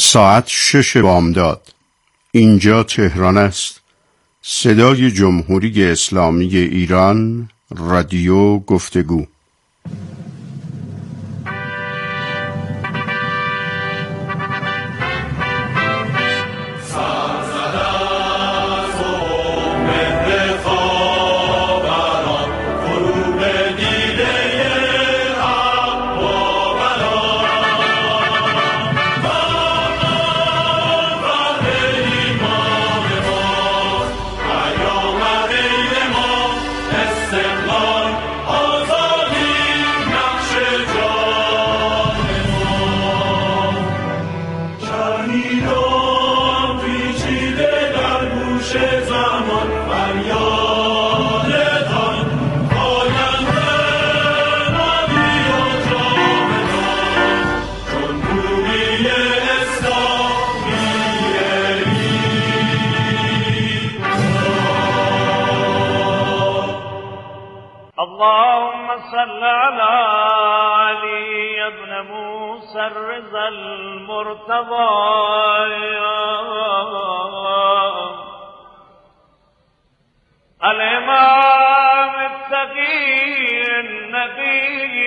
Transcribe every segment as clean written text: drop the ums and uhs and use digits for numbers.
ساعت 6 بامداد. اینجا تهران است. صدای جمهوری اسلامی ایران، رادیو گفتگو. اللهم صل على علي بن موسى الرضا المرتضى الإمام التقي النبي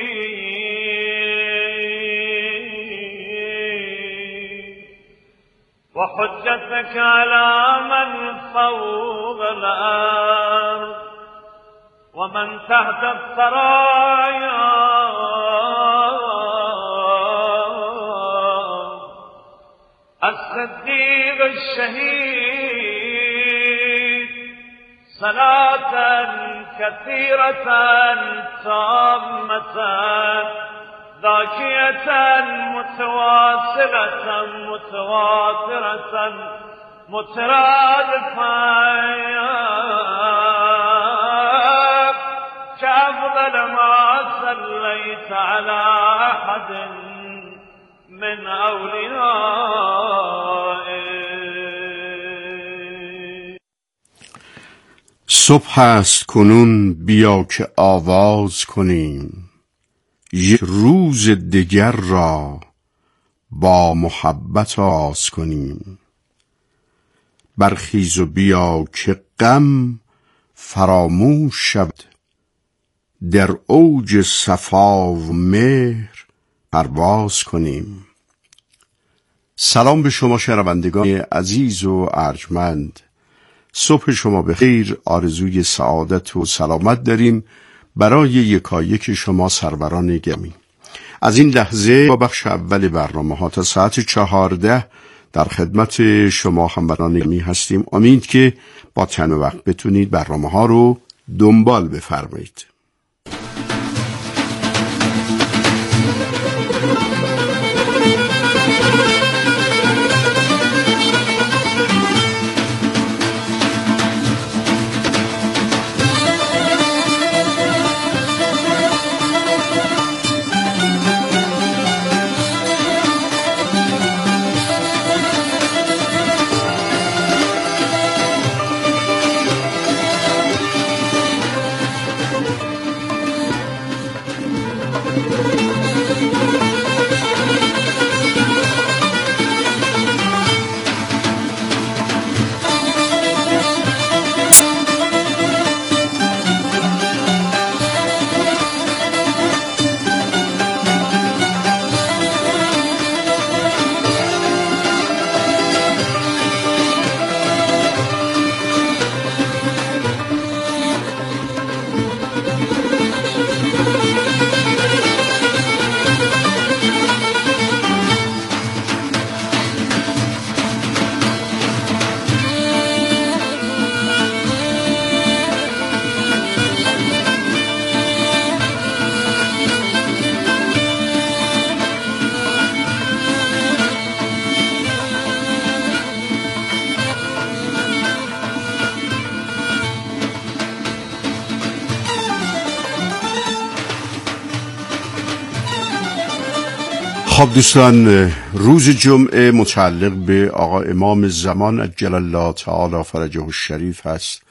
وحجتك على من فوق الأرض ومن تحت الثرايا الصديق الشهيد صلاة كثيرة تامة ذاكية متواصلة متواترة مترادفة كأفضل ما صليت على أحد من أوليائك. صبح است کنون، بیا که آواز کنیم، یک روز دگر را با محبت آغاز کنیم. برخیز و بیا که غم فراموش شود، در اوج صفا و مهر پرواز کنیم. سلام به شما شنوندگان عزیز و ارجمند. صبح شما بخیر. آرزوی سعادت و سلامت داریم برای یکایک شما سروران گرامی. از این لحظه با بخش اول برنامه ها تا ساعت 14 در خدمت شما همراهان گرامی هستیم. امید که با تن و وقت بتونید برنامه ها رو دنبال بفرمایید. خب دوستان، روز جمعه متعلق به آقا امام زمان عجل الله تعالی فرجه الشریف هست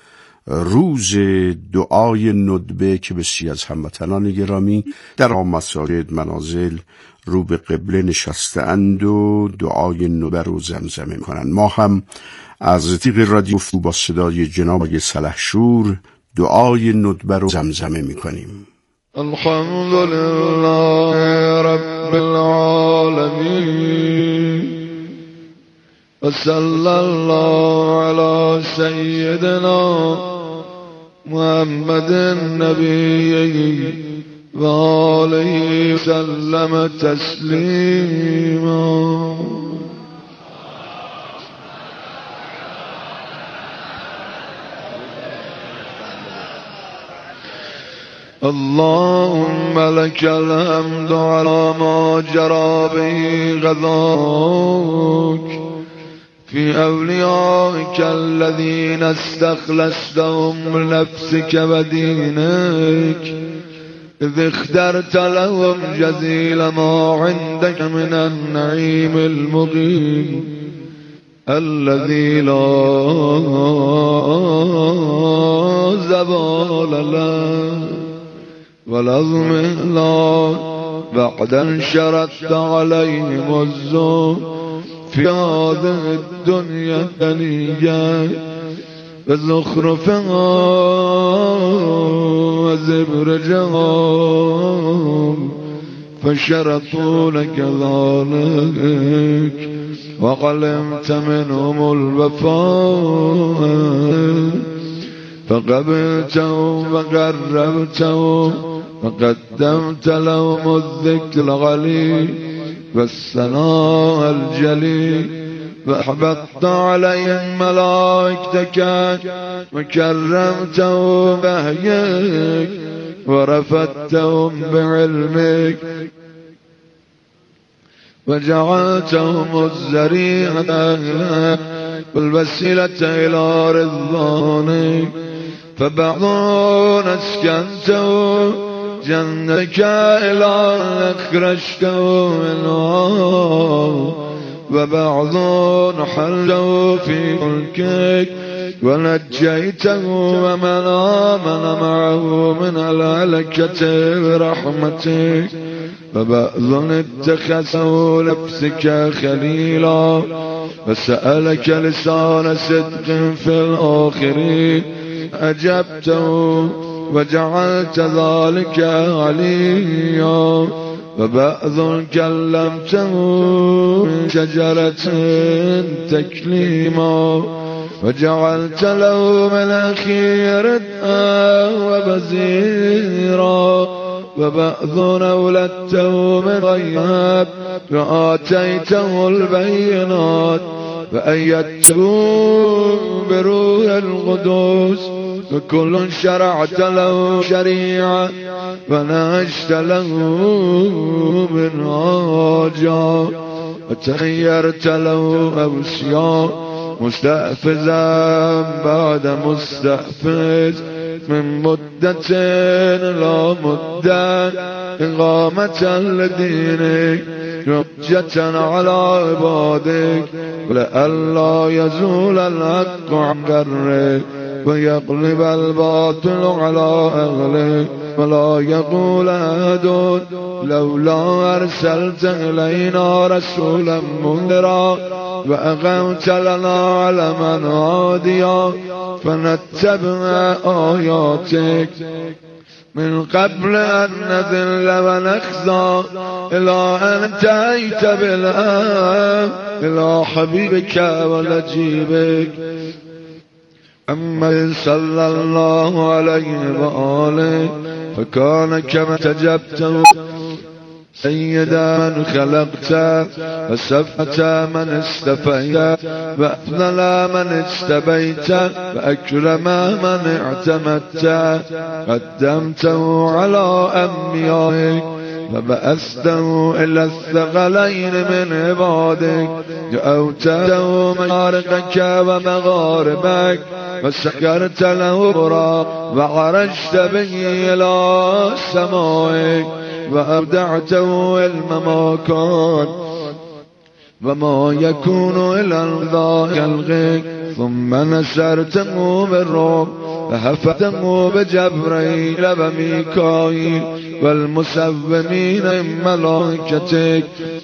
روز دعای ندبه که بسیاری از هموطنان گرامی در مساجد منازل رو به قبله نشسته‌اند و دعای ندبه رو زمزمه می‌کنند. ما هم از طریق رادیو گفتگو با صدای جناب آقای سلحشور دعای ندبه رو زمزمه می‌کنیم. الحمد لله رب العالمين وصلى الله على سيدنا محمد النبي وآله وسلم تسليما. اللهم لك الحمد على ما جرى به غضاك في أوليائك الذين استخلصتهم لنفسك ودينك إذ اخترت لهم جزيل ما عندك من النعيم المقيم الذي لا زوال له والعظم لا بعد ان شرطت عليهم الزور في هذه الدنيا دنيا وزخرفها وزبرجها فشرطوا لك ذلك وقلمت منهم الوفاء فقبلته وقربته وقدمت لهم الذكر الغلي والثناء الجلي وأحبطت عليهم ملائكتك وكرمتهم بهيك ورفدتهم بعلمك وجعلتهم الذريعة والوسيلة إلى رضوانك فبعضهم أسكنته جنتك إلى أخرجته منها وبعضهم حلته في ملكك ونجيته ومن آمن معه من الهلكة برحمتك وبعض اتخذه لنفسك خليلا وسألك لسان صدق في الآخرين أجبته وجعلت ذلك عليا وبعض كلمته من شجرة تكليما وجعلت له من الخير وبزيرا وبعض أولدته من غياب وآتيته البينات وأيدته بروح القدوس وكل شرعت له شريعة ونهجت له منهاجا وتخيرت له أوصياء مستحفزا بعد مستحفز من مدة لا مدة إقامة لدينك حجة على عبادك ولئلا يزول الحق عن قرك ويقلب الباطل على أهله ولا يقول أحد لولا أرسلت إلينا رسولا منذرا وأقمت لنا علما هاديا فنتبع آياتك من قبل أن نذل ونخزى إلى أن انتهيت بالآن إلى حبيبك ونجيبك أما صلى الله عليه وآله فكان كما تجبته سيدا من خلقت وسفة من استفيت وأفضل من اجتبيت وأكرم من اعتمدت قدمته على أنبيائك فبأسته إلى الثقلين من عبادك جأوته مشارقك ومغاربك وسكرت له براق وعرجت به إلى سمائك وأبدعته علم ما كان وما يكون إلى ذاك الغيك ثم نسرته بالروح فهفتموا بجبريل وميكائيل والمسومين من ملائكتك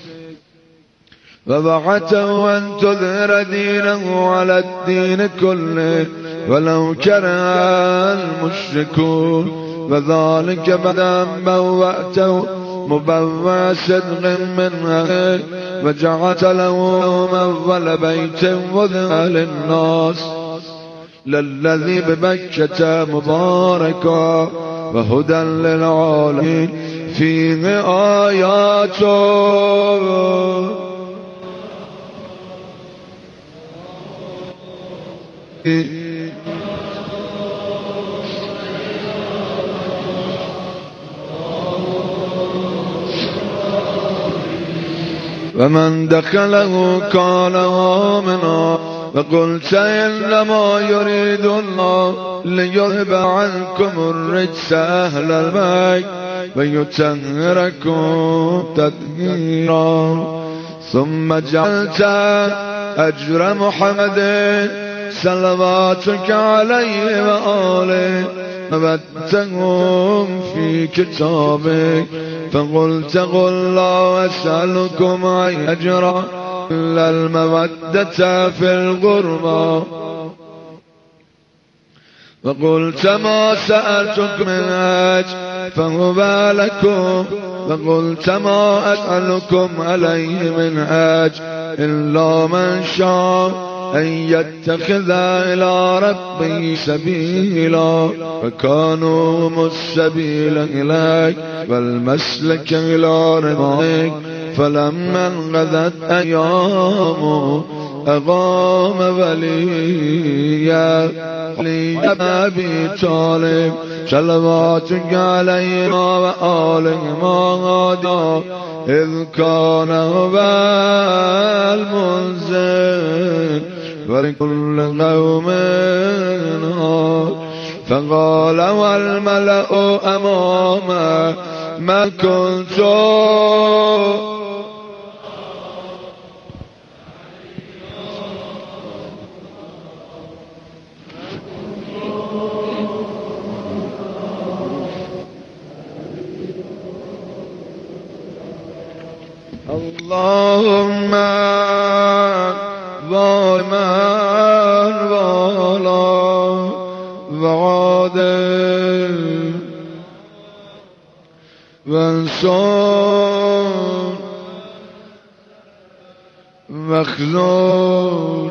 وبعثه أن تظهر دينه على الدين كله ولو كره المشركون وذلك بعد أن بوأته مبوأ صدق منها وجعلت له أول بيت وذع للناس للذي بمكة مباركا وهدى للعالمين فيه آيات ومن دخله كان آمنا وقلت إنما يريد الله ليذهب عنكم الرجس أهل البيت ويطهركم تطهيرا ثم جعلت أجر محمد صلواتك عليه وآله وبتهم في كتابك فقلت قل لا أسألكم أجرا إلا المودة في القربى وقلت ما سألتك من أجر فهو لكم وقلت ما أسألكم عليه من أجر إلا من شاء أن يتخذ إلى ربه سبيلا فكانوا هم السبيل إليك والمسلك إلى رضاك فلما انقضت أيامه أقام وليا علي أبي طالب صلواتك عليهما وآلهما إذ كان هو المنزل ولكل قوم فقال والملأ أمامه ما كنت اللهم ظالما ولا وعادل وانصر مخذول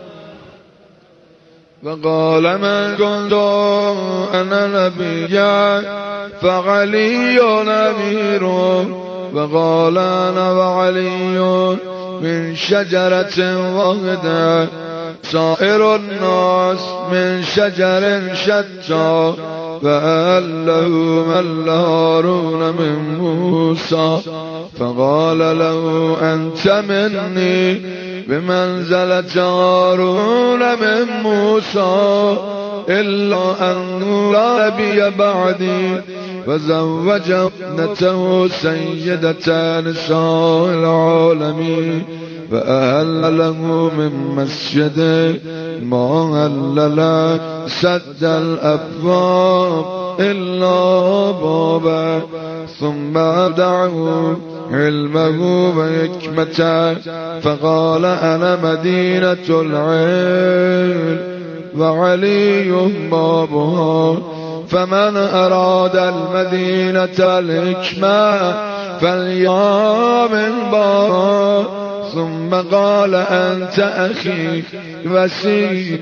وقال من كنت أنا نبيا فعلي أميره وقال أنا وعلي من شجرة واحدة سائر الناس من شجر شتى فألهم هارون من موسى فقال له أنت مني بمنزلة هارون من موسى إلا أنه لا نبي بعدي وزوج ابنته سيدة نساء العالمين فأهل له من مسجده ما هلل سد الأبواب إلا بابا ثم دعوا علمه وحكمته فقال أنا مدينة العلم وعلي بابها فمن أراد المدينة الحكمة فليؤمن بها ثم قال أنت أخي وسي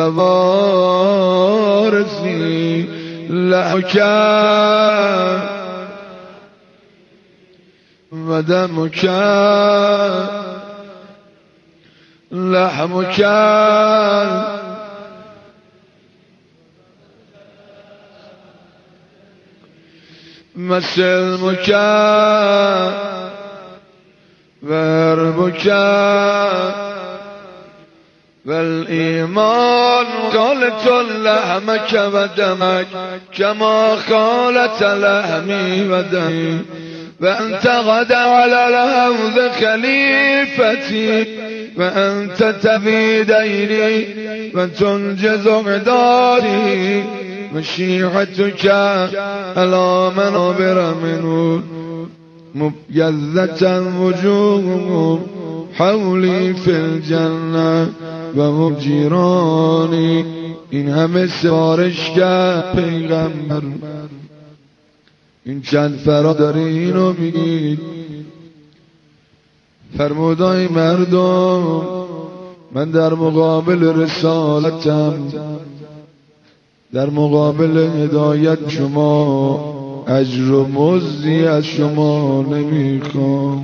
ووارثي لحمك ودمك لحمك مسلمك واربك والإيمان قالت لحمك ودمك كما قالت لحمي ودمي وأنت غدا على الأرض خليفتي وأنت تفي ديني وتنجز عداري مشيعتك على منابر من نور مبيضة وجوههم حولي في الجنة وهم جيراني. این همه سفارش کرد پیغمبر، این چند فراداری اینو میگید. فرمودای مردم من در مقابل رسالتم، در مقابل هدایت شما اجر و مزدی از شما نمیخوام.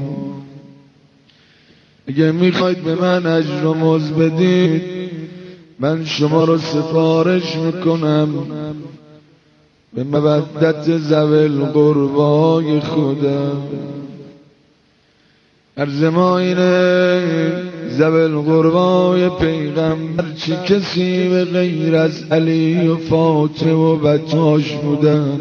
اگه میخواید به من اجر و مزد بدید من شما رو سفارش میکنم به مودت ذوی القربای خودم. عرض ما اینه ذوی القربای پیغمبر چه کسی به غیر از علی و فاطمه و بچه‌هاش بودن؟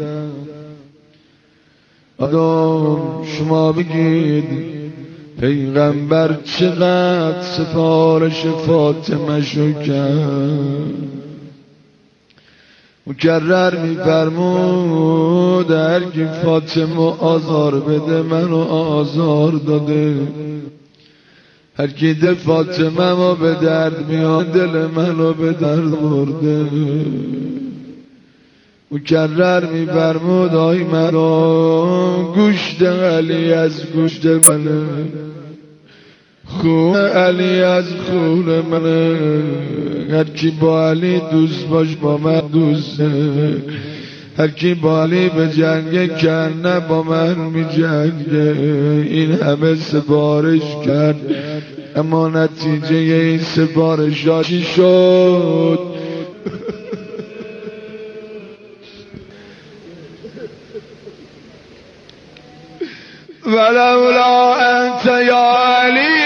آدم شما بگید پیغمبر چقدر سفارش فاطمه شو کرد؟ مکرر میفرمود هر کی فاطمه آزار بده منو آزار داده، هر کی دل فاطمه ما به درد میاد دل منو به درد برده. مکرر میفرمود آی مرا گوشت علی از گوشت منه، خون علی از خون منه، هر کی با علی دوست باش با من دوسته، هر کی با علی به جنگه کنه با من می جنگه. این همه سفارش کرد اما نتیجه این سفارش ها چی شد؟ ولولا انت یا علی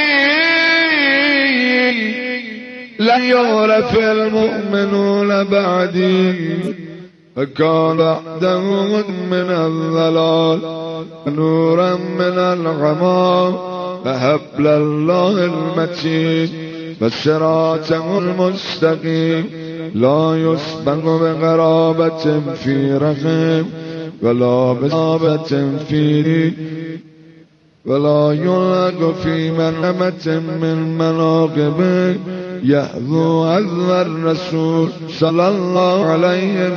لن يعرف المؤمنون بعدي فكان بعده من الضلال نورا من الغمام فحبل الله المتين فصراطه المستقيم لا يسبق بقرابة في رحم ولا بصابة في دين ولا يلق في منامة من مناقبه يحذو عذب الرسول صلى الله عليه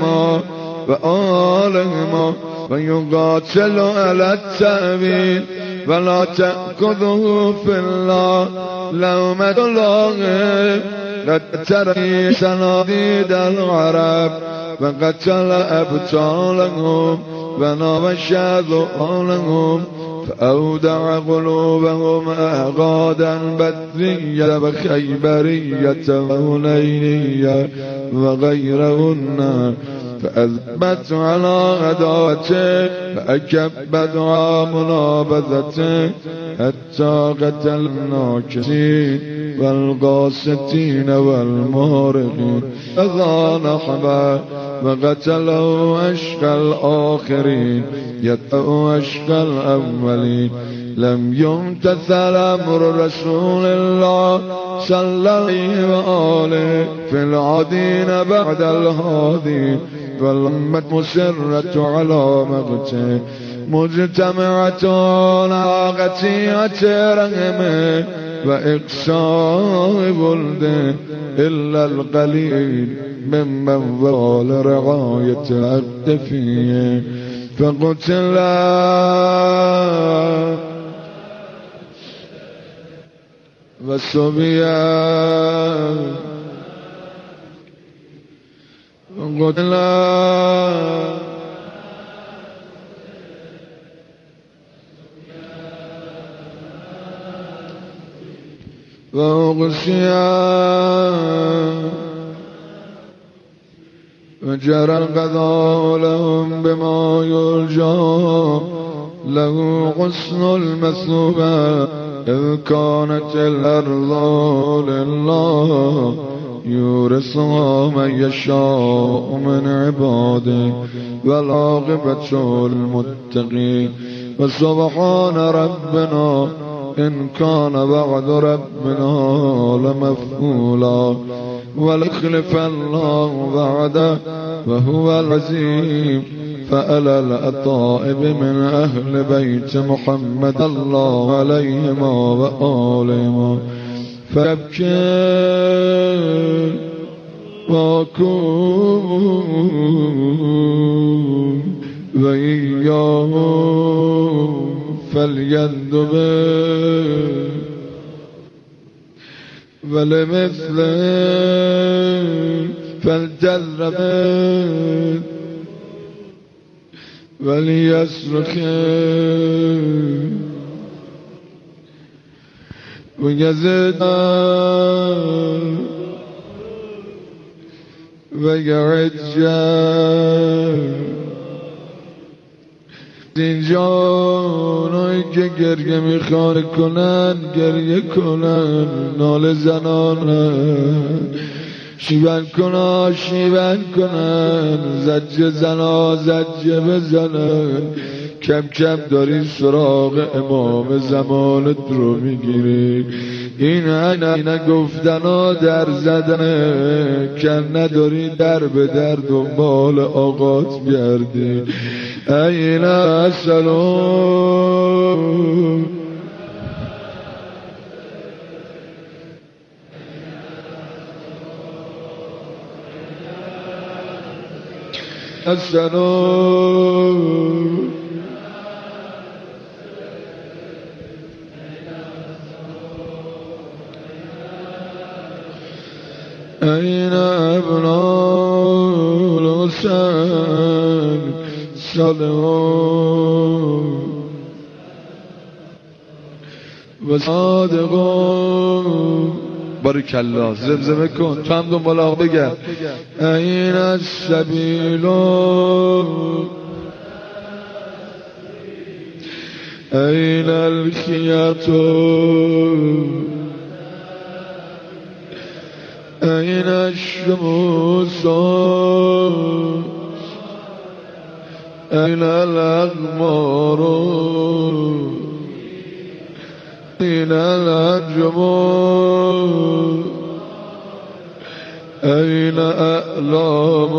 وآله ويقاتل على التأويل ولا تأخذه في الله لومة لائم قد ترى صناديد العرب وقتل أبطالهم ونبش ذؤالهم فأودع قلوبهم أحقادا بدرية وخيبرية وهنينية وغيرهن فأثبت على عداوته فأكبت على منابذته حتى قتل الناكسين والقاسطين والمارقين فذا نحبه وقتله أشقى الآخرين يتبع أشقى الأولين. لم يمتثل أمر رسول الله صلى الله عليه وآله في العادين بعد الهادين والأمة مسرة على مقته مجتمعة على قطيعة رحمه وإقصاء ولده إلا القليل ممن ظل رعاية العبد فيه فقتل والصبيان فقتل وأغشيان وجرى القضاء لهم بما يرجى له حسن المثوبة إذ كانت الأرض لله يورثها من يشاء من عباده والعاقبة للمتقين. وسبحان ربنا إن كان بعد ربنا لمفعولا وليخلف الله وعده وهو العزيز. فعلى الأطائب من أهل بيت محمد الله عليهم وآلهم فيبكي وكون وإياه فليندب ولمثله فلتذرب وليصرخ ويزد ويعج اینجانایی که گریه میخوان کنن گریه کنن، ناله زنانن، شیون کنن شیون کنن، زجه زنا زجه بزنن. کم کم داری سراغ امام زمانت رو میگیری. این اینه گفتنا در زدنه، کم نداری در به در دنبال آقات گردی. این السلام السلام أين أبناء الحسين صلوا وصادقوا. بارك الله. زمزمه کن تو هم دنبال آقا بگرد. این السبیل این الخیات این الشموس این الاغمار این الأنجم این أعلام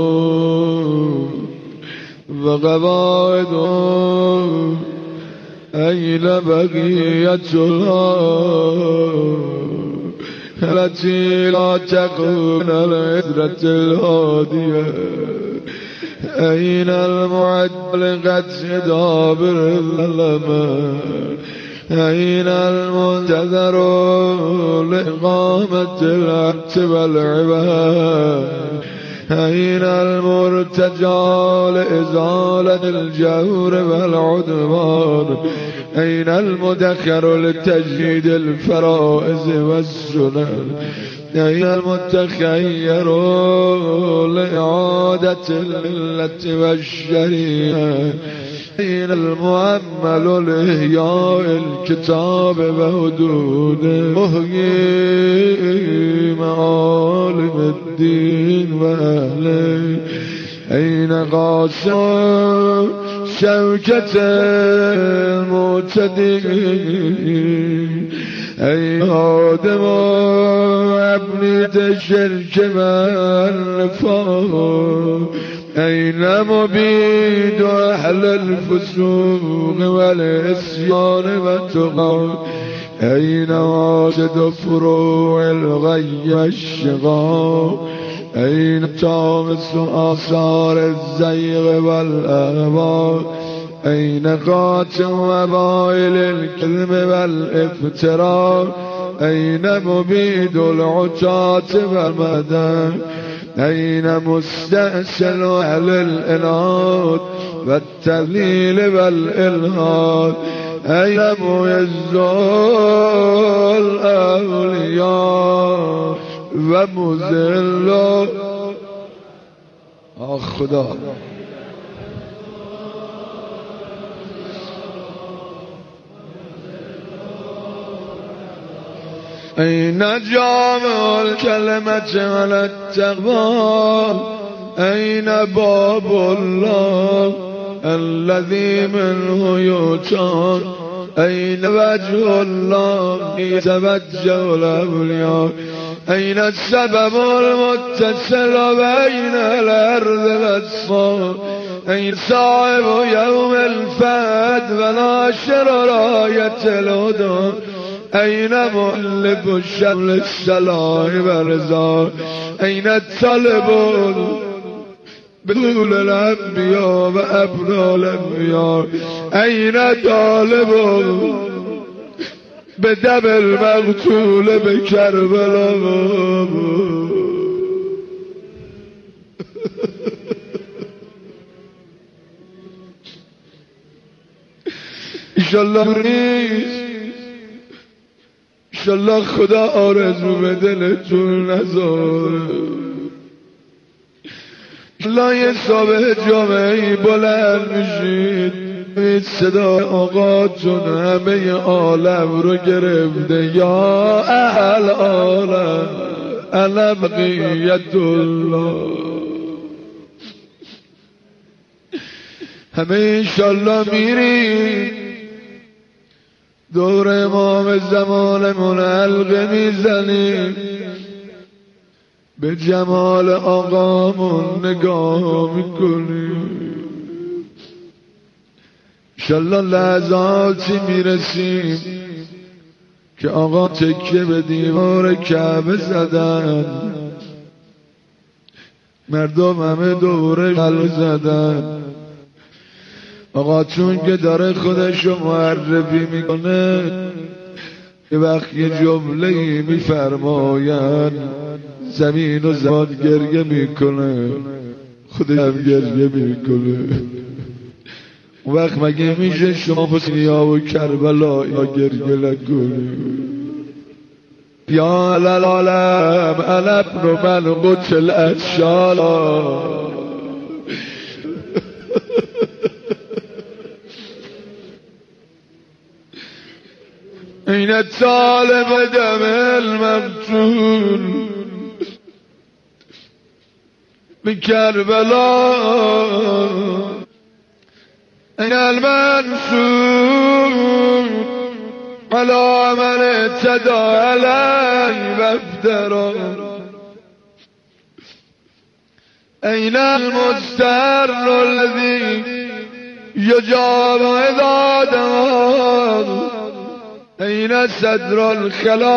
وقواعد این بقية التي لا تكون العذرة الهادية. أين المعد لقتل دابر الظلماء. أين المنتظر لإقامة العدل والعباد. أين المرتجى لإزالة الجور والعدوان. أين المدخر لتجديد الفرائض والسنن. أين المتخير لإعادة الملة والشريعة. أين المؤمل لإحياء الكتاب وحدوده. محيي معالم الدين وأهله. أين قاسم شوكة المعتدين. أين آدم ابن الشرك والنفاق. أين مبيد أهل الفسوق والعصيان والتقى. أين واسد فروع الغي والشقاق. أين تامس آثار الزيغ والأهواء. أين قاتل وبائل الكذب والافتراء. أين مبيد العتاة والمدى. أين مستأصل أهل الإناد والتذليل والإلحاد. أين معز الأولياء ومذل خدا. أين جامع الكلمة على التقوى. أين باب الله الذي منه يوتان. أين وجه الله يتوجه الأولياء. أين السبب المتصل بين الأرض والسماء أين صاحب يوم الفات وناشر راية الهدى أين مؤلف الشمل السلام والرضا أين الطالب بطول الأنبياء وأبناء الأنبياء أين طالب بدم المقتول بكربلاء انشالله خدا آرزو به دلتون نذاره. انشالله یه صبح جامعه‌ای بلند میشید صدا آقاتون همه عالم رو گرفته یا اهل عالم انا بقیت الله. همه انشالله میریم دور امام زمانمون حلقه میزنیم به جمال آقامون نگاه میکنیم. انشالله لحظاتی میرسیم که آقا تکیه به دیوار کعبه زدن، مردم همه دوره قلب زدن. آقا چون که داره خودشو معرفی میکنه یه وقت یه جمله‌ای میفرماین زمین و زمان گریه میکنه خودش هم گریه میکنه. اون وقت مگه میشه شما حسینیا و کربلا یا گریه نکنه؟ یا العالم انا ابن من قتل اشالا. این الطالب دم المقتول بكربلاء این المنصور على من اعتدى عليه وافترى این المستر الذي يجاب عباده این صدر الخلا